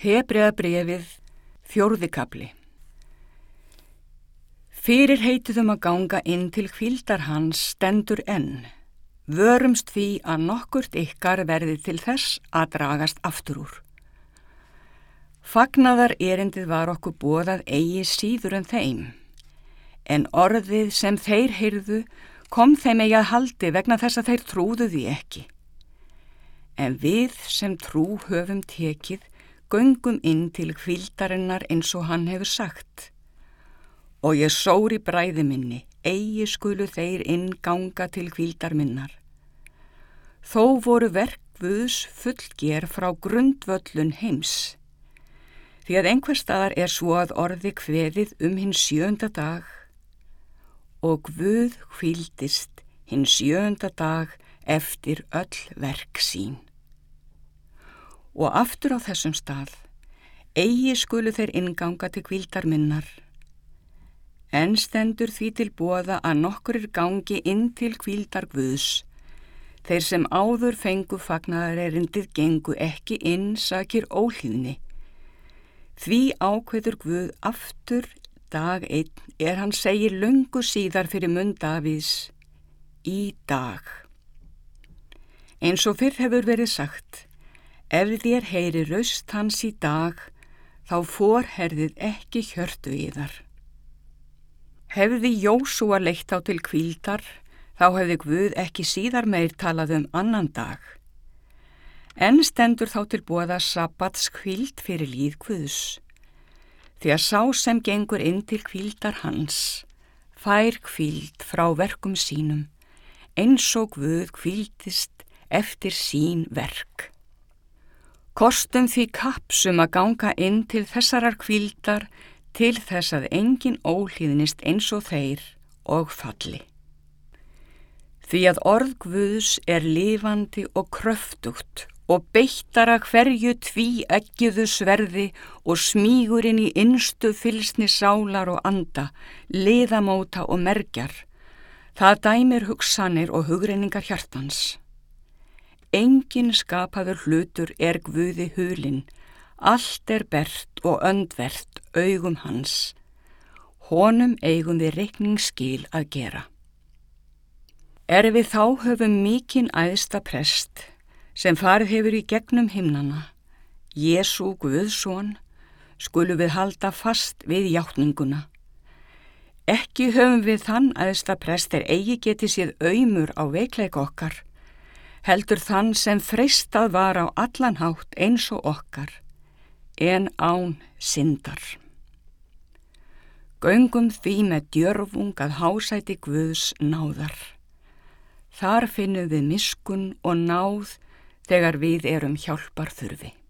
Hebreabréfið, 4. kafli. Fyrirheituðum að ganga inn til hvíldar hans stendur enn. Vörumst því að nokkurt ykkar verði til þess að dragast aftur úr. Fagnaðar erindið var okkur boðað eigi síður en þeim, en orðið sem þeir heyrðu kom þeim eigi að haldi vegna þess að þeir trúðu því ekki. En við sem trú höfum tekið göngum inn til hvíldarinnar eins og hann hefur sagt. Og ég sór í bræði minni, eigi skulu þeir inn ganga til hvíldar minnar. Þó voru verk Guðs fullger frá grundvöllun heims. Því að einhvers staðar svo að orði kveðið hinn 7. dag, og Guð hvíldist hinn 7. dag eftir öll verk sín. Og aftur á þessum stað, eigi skulu þeir innganga til hvíldar minnar. En stendur því til boða að nokkrir gangi inn til hvíldar Guðs. Þeir sem áður fengu fagnaðarerindið gengu ekki inn sakir óhlýðni. Því ákveður Guð aftur dag einn hann segir löngu síðar fyrir munn Davíðs, í dag. Eins og fyrr hefur verið sagt, ef þér heyri raust hans í dag, þá forherðið ekki hjörtu yðar. Hefði Jósúa leitt á til hvíldar, þá hefði Guð ekki síðar meir talað annan dag. En stendur þá til boða sabbatshvíld fyrir líð Guðs. Því að sá sem gengur inn til hvíldar hans, fær hvíld frá verkum sínum, eins og Guð hvíldist eftir sín verk. Kostum því kappsum að ganga inn til þessarar hvíldar til þess að enginn óhlýðnist eins og þeir og falli. Því að orð Guðs lifandi og kröftugt og beittara hverju tvíeggjuðu sverði og smýgur inn í innstu fylsni sálar og anda, liðamóta og mergjar. Það dæmir hugsanir og hugrenningar hjartans. Enginn skapaður hlutur Guði hulinn, allt bert og öndvert augum hans. Honum eigum við reikningsskil að gera. Við þá höfum mikinn æðsta prest, sem farið hefur í gegnum himnana, Jesú Guðsson, skulum við halda fast við játninguna. Ekki höfum við þann æðsta prest eigi geti séð aumur á veikleik okkar, heldur þann sem freistað var á allan hátt eins og okkar, en án syndar. Göngum því með djörfung að hásæti Guðs náðar. Þar finnum við miskunn og náð þegar við erum hjálpar þurfi.